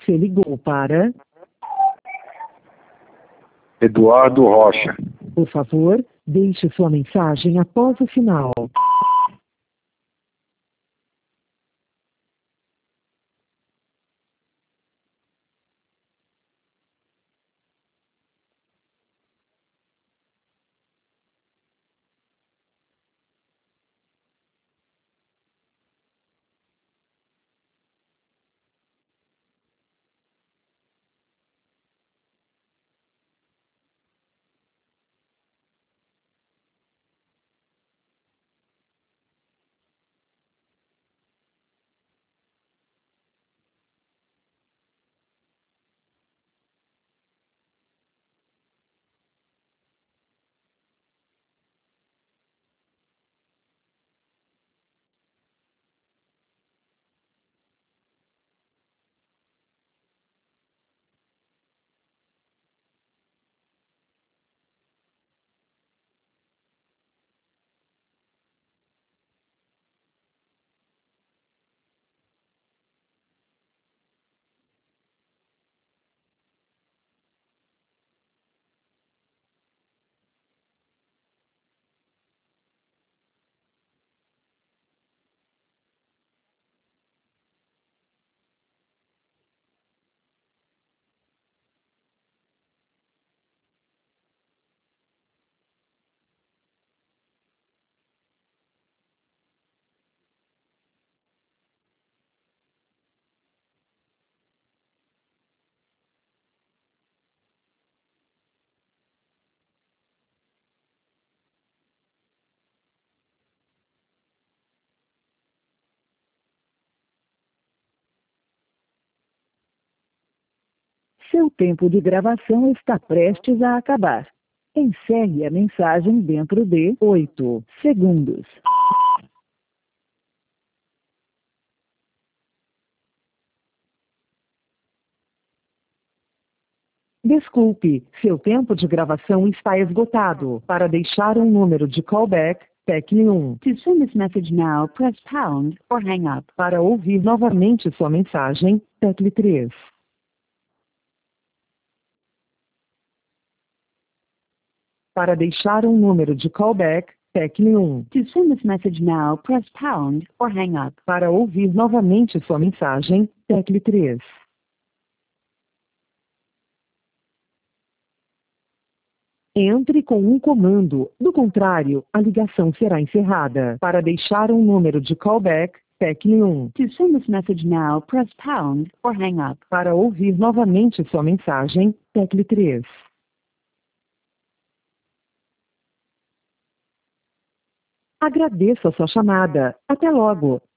Você ligou para... Eduardo Rocha. Por favor, deixe sua mensagem após o sinal. Seu tempo de gravação está prestes a acabar. Encerre a mensagem dentro de 8 segundos. Desculpe, seu tempo de gravação está esgotado. Para deixar um número de callback, tecle 1. To send this message now, press pound or hang up. Para ouvir novamente sua mensagem, tecle 3. Para deixar um número de callback, tecle 1. To send this message now, press pound or hang up. Para ouvir novamente sua mensagem, tecle 3. Entre com um comando, do contrário, a ligação será encerrada. Para deixar um número de callback, tecle 1. To send this message now, press pound or hang up. Para ouvir novamente sua mensagem, tecle 3. Agradeço a sua chamada. Até logo.